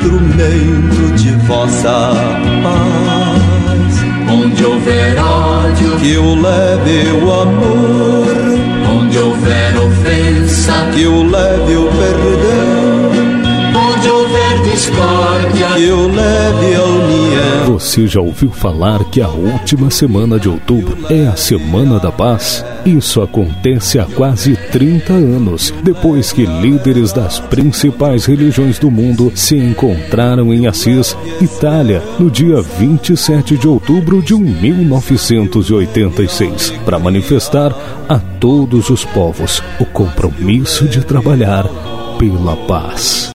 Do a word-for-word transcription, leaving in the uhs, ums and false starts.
instrumento de vossa paz. Onde houver ódio, que eu leve o amor. Onde houver ofensa, que eu leve o perdão. Onde houver discórdia, que eu leve a união. Você já ouviu falar que a última semana de outubro é a Semana da Paz? Isso acontece há quase trinta anos, depois que líderes das principais religiões do mundo se encontraram em Assis, Itália, no dia vinte e sete de outubro de mil novecentos e oitenta e seis, para manifestar a todos os povos o compromisso de trabalhar pela paz.